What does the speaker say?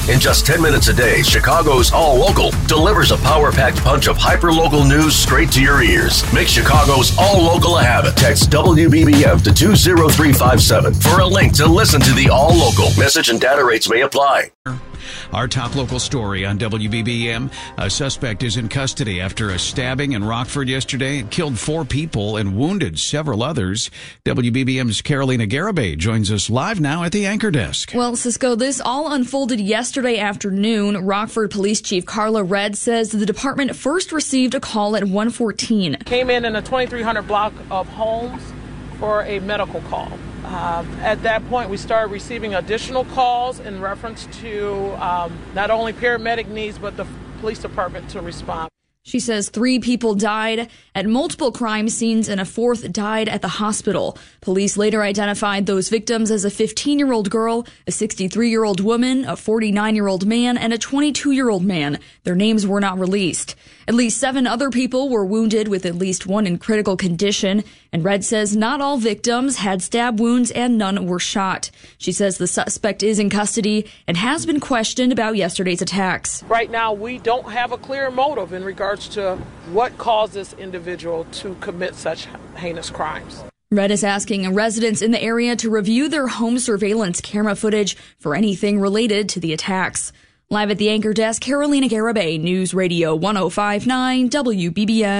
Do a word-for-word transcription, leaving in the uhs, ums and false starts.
In just ten minutes a day, Chicago's All Local delivers a power-packed punch of hyper-local news straight to your ears. Make Chicago's All Local a habit. Text W B B M to two zero three five seven for a link to listen to the All Local. Message and data rates may apply. Our top local story on W B B M. A suspect is in custody after a stabbing in Rockford yesterday. It killed four people and wounded several others. W B B M's Carolina Garibay joins us live now at the anchor desk. Well, Cisco, this all unfolded yesterday afternoon. Rockford Police Chief Carla Redd says the department first received a call at one fourteen. Came in in a twenty-three hundred block of homes for a medical call. Uh, at that point, we started receiving additional calls in reference to um, not only paramedic needs, but the police department to respond. She says three people died at multiple crime scenes and a fourth died at the hospital. Police later identified those victims as a fifteen-year-old girl, a sixty-three-year-old woman, a forty-nine-year-old man, and a twenty-two-year-old man. Their names were not released. At least seven other people were wounded, with at least one in critical condition. And Redd says not all victims had stab wounds and none were shot. She says the suspect is in custody and has been questioned about yesterday's attacks. Right now, we don't have a clear motive in regards to what caused this individual to commit such heinous crimes. Redd is asking residents in the area to review their home surveillance camera footage for anything related to the attacks. Live at the anchor desk, Carolina Garibay, News Radio one oh five point nine W B B M.